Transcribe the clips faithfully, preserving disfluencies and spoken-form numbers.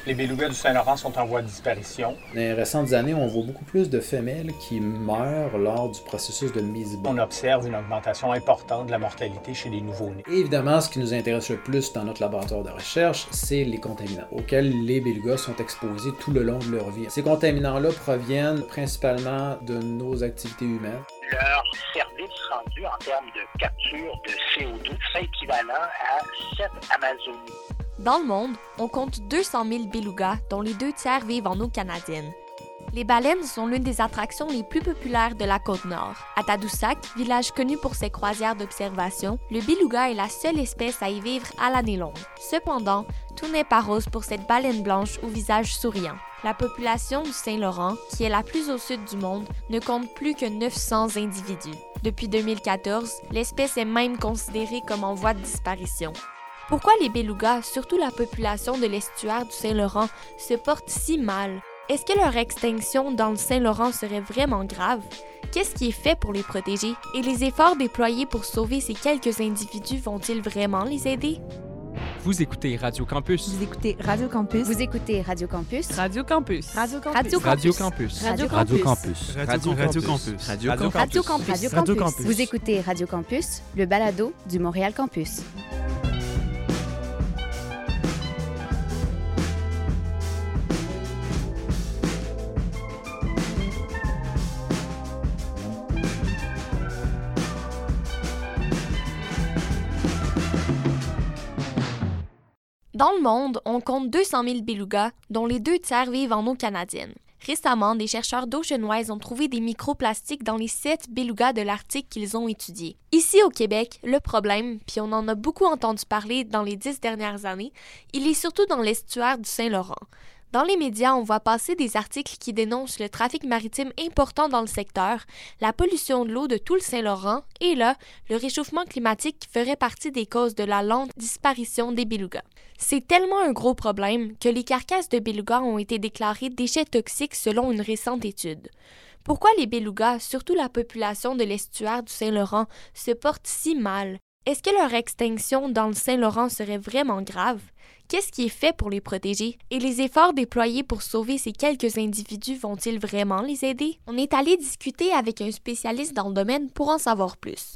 Les bélugas du Saint-Laurent sont en voie de disparition. Dans les récentes années, on voit beaucoup plus de femelles qui meurent lors du processus de mise bas. On observe une augmentation importante de la mortalité chez les nouveau-nés. Et évidemment, ce qui nous intéresse le plus dans notre laboratoire de recherche, c'est les contaminants, auxquels les bélugas sont exposés tout le long de leur vie. Ces contaminants-là proviennent principalement de nos activités humaines. Leur service rendu en termes de capture de C O deux serait équivalent à sept Amazonies. Dans le monde, on compte deux cent mille bélugas, dont les deux tiers vivent en eau canadienne. Les baleines sont l'une des attractions les plus populaires de la Côte-Nord. À Tadoussac, village connu pour ses croisières d'observation, le béluga est la seule espèce à y vivre à l'année longue. Cependant, tout n'est pas rose pour cette baleine blanche au visage souriant. La population du Saint-Laurent, qui est la plus au sud du monde, ne compte plus que neuf cents individus. Depuis deux mille quatorze, l'espèce est même considérée comme en voie de disparition. Pourquoi les bélugas, surtout la population de l'estuaire du Saint-Laurent, se portent si mal? Est-ce que leur extinction dans le Saint-Laurent serait vraiment grave? Qu'est-ce qui est fait pour les protéger? Et les efforts déployés pour sauver ces quelques individus vont-ils vraiment les aider? Vous écoutez Radio Campus. Vous écoutez Radio Campus. Vous écoutez Radio Campus. Radio Campus. Radio Campus. Radio Campus. Radio Radio Campus. Campus. Radio Campus. Radio Campus. Radio Campus. Radio Campus. Vous écoutez Radio Campus, le balado du Montréal Campus. Dans le monde, on compte deux cent mille bélugas, dont les deux tiers vivent en eau canadienne. Récemment, des chercheurs d'Oceanwise ont trouvé des microplastiques dans les sept bélugas de l'Arctique qu'ils ont étudiés. Ici au Québec, le problème, puis on en a beaucoup entendu parler dans les dix dernières années, il est surtout dans l'estuaire du Saint-Laurent. Dans les médias, on voit passer des articles qui dénoncent le trafic maritime important dans le secteur, la pollution de l'eau de tout le Saint-Laurent et là, le réchauffement climatique qui ferait partie des causes de la lente disparition des bélugas. C'est tellement un gros problème que les carcasses de bélugas ont été déclarées déchets toxiques selon une récente étude. Pourquoi les bélugas, surtout la population de l'estuaire du Saint-Laurent, se portent si mal? Est-ce que leur extinction dans le Saint-Laurent serait vraiment grave? Qu'est-ce qui est fait pour les protéger? Et les efforts déployés pour sauver ces quelques individus vont-ils vraiment les aider? On est allé discuter avec un spécialiste dans le domaine pour en savoir plus.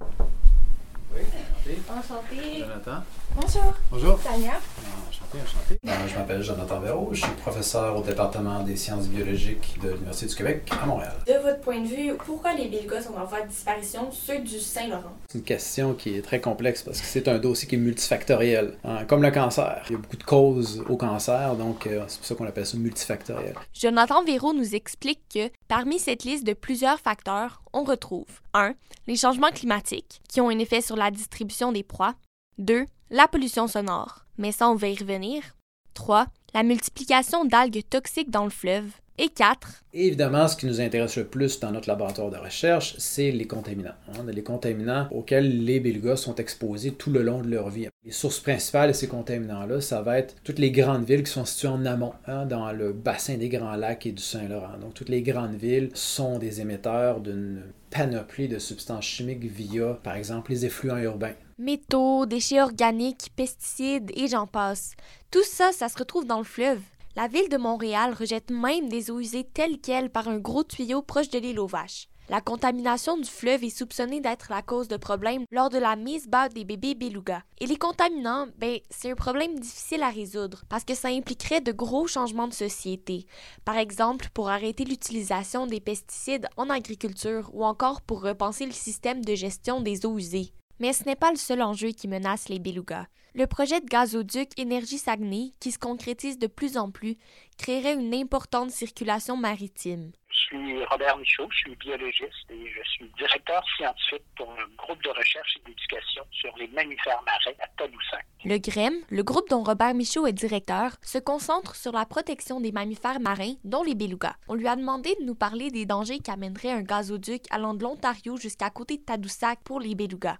Oui, enchanté. Enchanté. Jonathan. Bonjour. Bonjour. Tania. Enchanté, enchanté. Euh, je m'appelle Jonathan Véraud, je suis professeur au département des sciences biologiques de l'Université du Québec à Montréal. De votre point de vue, pourquoi les bélugas sont en voie de disparition, ceux du Saint-Laurent? C'est une question qui est très complexe parce que c'est un dossier qui est multifactoriel, hein, comme le cancer. Il y a beaucoup de causes au cancer, donc euh, c'est pour ça qu'on appelle ça multifactoriel. Jonathan Véraud nous explique que, parmi cette liste de plusieurs facteurs, on retrouve un Les changements climatiques, qui ont un effet sur la distribution des proies. deux La pollution sonore, mais ça on va y revenir. trois La multiplication d'algues toxiques dans le fleuve. Et quatre Et évidemment, ce qui nous intéresse le plus dans notre laboratoire de recherche, c'est les contaminants. Hein, les contaminants auxquels les bélugas sont exposés tout le long de leur vie. Les sources principales de ces contaminants-là, ça va être toutes les grandes villes qui sont situées en amont, hein, dans le bassin des Grands Lacs et du Saint-Laurent. Donc, toutes les grandes villes sont des émetteurs d'une panoplie de substances chimiques via, par exemple, les effluents urbains. Métaux, déchets organiques, pesticides et j'en passe. Tout ça, ça se retrouve dans le fleuve. La ville de Montréal rejette même des eaux usées telles quelles par un gros tuyau proche de l'île aux Vaches. La contamination du fleuve est soupçonnée d'être la cause de problèmes lors de la mise bas des bébés bélugas. Et les contaminants, ben, c'est un problème difficile à résoudre parce que ça impliquerait de gros changements de société. Par exemple, pour arrêter l'utilisation des pesticides en agriculture ou encore pour repenser le système de gestion des eaux usées. Mais ce n'est pas le seul enjeu qui menace les bélugas. Le projet de gazoduc Énergie-Saguenay, qui se concrétise de plus en plus, créerait une importante circulation maritime. Je suis Robert Michaud, je suis biologiste et je suis directeur scientifique pour un groupe de recherche et d'éducation sur les mammifères marins à Tadoussac. Le G R E M, le groupe dont Robert Michaud est directeur, se concentre sur la protection des mammifères marins, dont les bélugas. On lui a demandé de nous parler des dangers qu'amènerait un gazoduc allant de l'Ontario jusqu'à côté de Tadoussac pour les bélugas.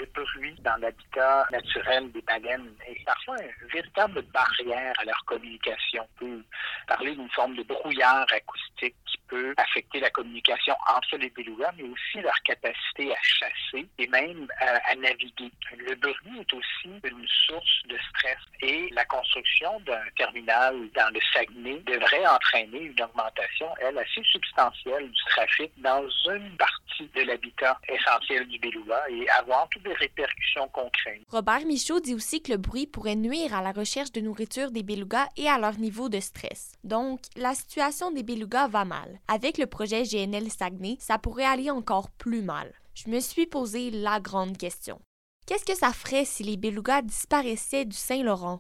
le bruit dans l'habitat naturel des baleines est parfois une véritable barrière à leur communication. On peut parler d'une forme de brouillard acoustique qui peut affecter la communication entre les belugas, mais aussi leur capacité à chasser et même à, à naviguer. Le bruit est aussi une source de stress et la construction d'un terminal dans le Saguenay devrait entraîner une augmentation, elle, assez substantielle du trafic dans une partie de l'habitat essentiel du beluga et avoir toutes des répercussions concrètes. Robert Michaud dit aussi que le bruit pourrait nuire à la recherche de nourriture des belugas et à leur niveau de stress. Donc, la situation des belugas va mal. Avec le projet G N L Saguenay, ça pourrait aller encore plus mal. Je me suis posé la grande question. Qu'est-ce que ça ferait si les belugas disparaissaient du Saint-Laurent?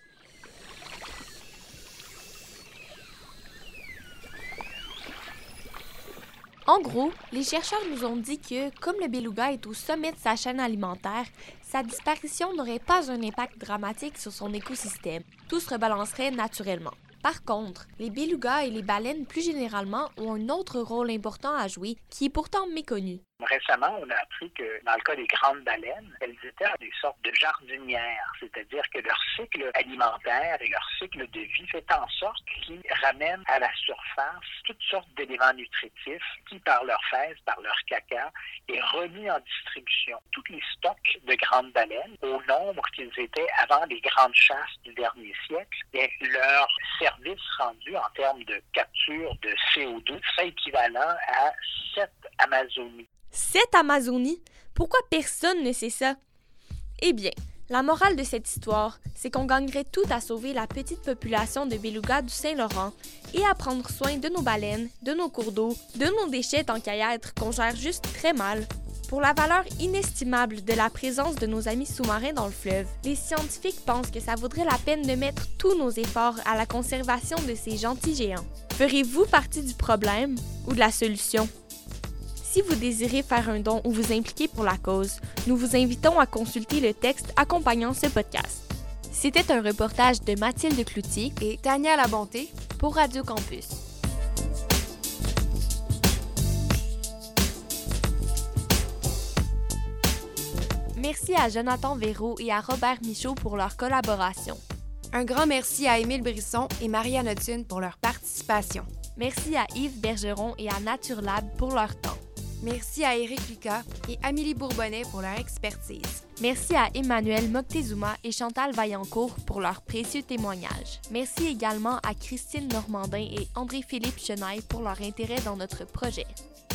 En gros, les chercheurs nous ont dit que, comme le beluga est au sommet de sa chaîne alimentaire, sa disparition n'aurait pas un impact dramatique sur son écosystème. Tout se rebalancerait naturellement. Par contre, les belugas et les baleines plus généralement ont un autre rôle important à jouer qui est pourtant méconnu. Récemment, on a appris que dans le cas des grandes baleines, elles étaient des sortes de jardinières, c'est-à-dire que leur cycle alimentaire et leur cycle de vie fait en sorte qu'ils ramènent à la surface toutes sortes d'éléments nutritifs qui, par leurs fesses, par leur caca, est remis en distribution. Tous les stocks de grandes baleines, au nombre qu'ils étaient avant les grandes chasses du dernier siècle, et leur service rendu en termes de capture de C O deux serait équivalent à sept Amazonies. Cette Amazonie? Pourquoi personne ne sait ça? Eh bien, la morale de cette histoire, c'est qu'on gagnerait tout à sauver la petite population de belugas du Saint-Laurent et à prendre soin de nos baleines, de nos cours d'eau, de nos déchets tant qu'à y être qu'on gère juste très mal. Pour la valeur inestimable de la présence de nos amis sous-marins dans le fleuve, les scientifiques pensent que ça vaudrait la peine de mettre tous nos efforts à la conservation de ces gentils géants. Ferez-vous partie du problème ou de la solution? Si vous désirez faire un don ou vous impliquer pour la cause, nous vous invitons à consulter le texte accompagnant ce podcast. C'était un reportage de Mathilde Cloutier et Tania Labonté pour Radio Campus. Merci à Jonathan Véraud et à Robert Michaud pour leur collaboration. Un grand merci à Émile Brisson et Marie-Anne Ottune pour leur participation. Merci à Yves Bergeron et à Naturelab pour leur temps. Merci à Éric Lucas et Amélie Bourbonnais pour leur expertise. Merci à Emmanuel Moctezuma et Chantal Vaillancourt pour leurs précieux témoignages. Merci également à Christine Normandin et André-Philippe Chenaille pour leur intérêt dans notre projet.